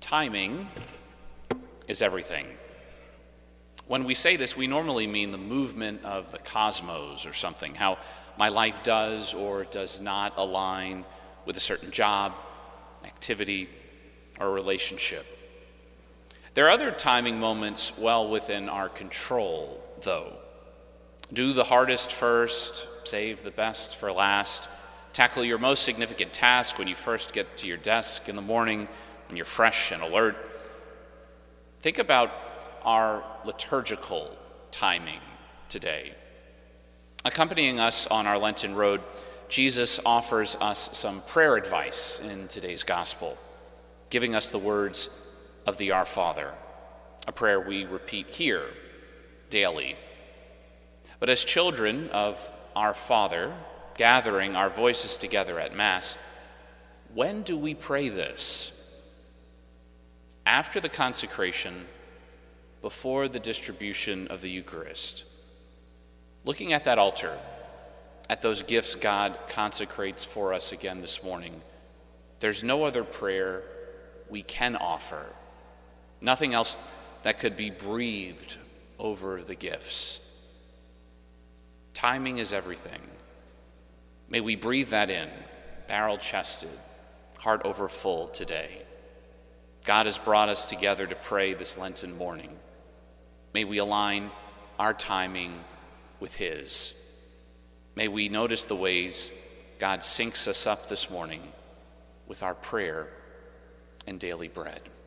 Timing is everything. When we say this, we normally mean the movement of the cosmos or something, how my life does or does not align with a certain job, activity, or relationship. There are other timing moments well within our control, though. Do the hardest first, save the best for last. Tackle your most significant task when you first get to your desk in the morning, when you're fresh and alert. Think about our liturgical timing today. Accompanying us on our Lenten road, Jesus offers us some prayer advice in today's gospel, giving us the words of the Our Father, a prayer we repeat here daily. But as children of our Father, gathering our voices together at Mass, when do we pray this? After the consecration, before the distribution of the Eucharist. Looking at that altar, at those gifts God consecrates for us again this morning, there's no other prayer we can offer, nothing else that could be breathed over the gifts. Timing is everything. May we breathe that in, barrel-chested, heart over full today. God has brought us together to pray this Lenten morning. May we align our timing with His. May we notice the ways God syncs us up this morning with our prayer and daily bread.